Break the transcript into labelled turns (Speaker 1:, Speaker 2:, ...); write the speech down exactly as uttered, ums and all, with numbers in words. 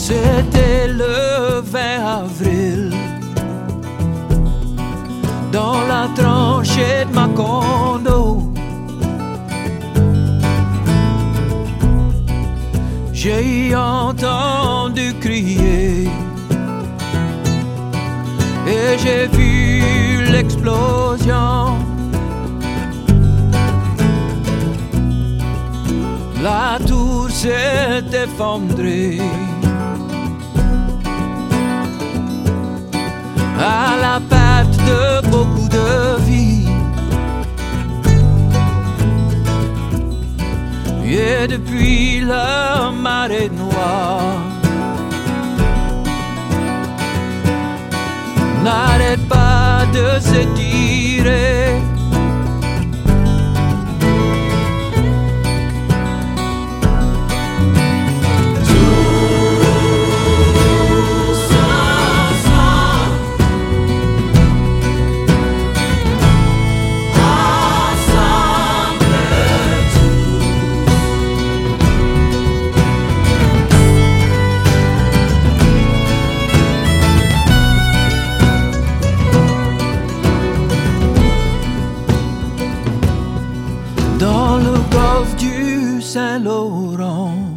Speaker 1: C'était le vingt avril, dans la tranchée de Macondo. J'ai entendu crier et j'ai vu l'explosion. La tour s'est effondrée à la perte de beaucoup de vies. Et depuis la marée noire n'arrête pas de s'étirer. Dans le golfe du Saint-Laurent,